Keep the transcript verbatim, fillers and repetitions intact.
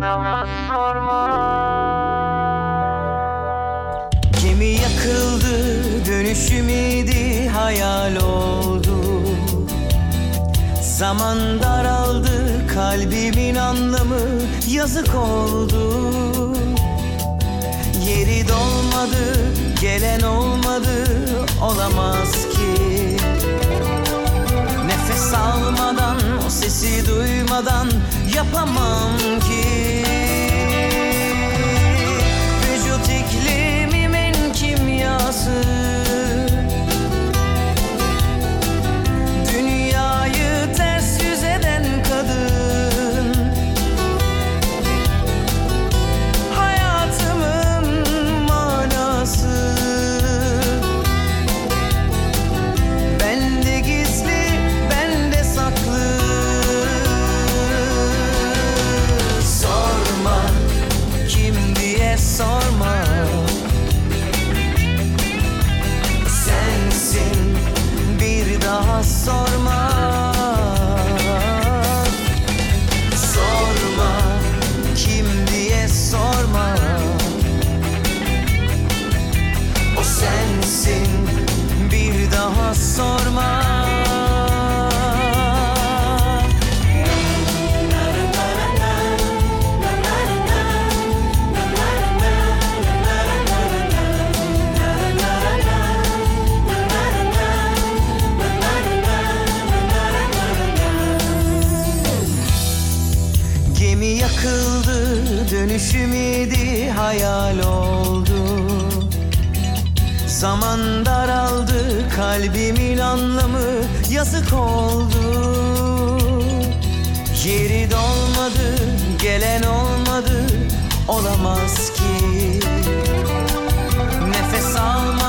Gemi yakıldı, dönüşüm idi, hayal oldu. Zaman daraldı, kalbimin anlamı yazık oldu. Yeri dolmadı, gelen olmadı, olamaz ki. Nefes almadan, o sesi duymadan yapamam ki. Vücut iklimimin kimyası dünyayı ters yüz eden kadın. Hayatımın manası bende gizli, bende saklı. Sorma kim diye sorma, sensin bir daha sorma. Sorma kim diye sorma, o sensin bir daha sorma. Gemi yakıldı, dönüşüm idi, hayal oldu. Zaman daraldı, kalbimin anlamı yazık oldu. Yeri dolmadı, gelen olmadı, olamaz ki. Nefes alma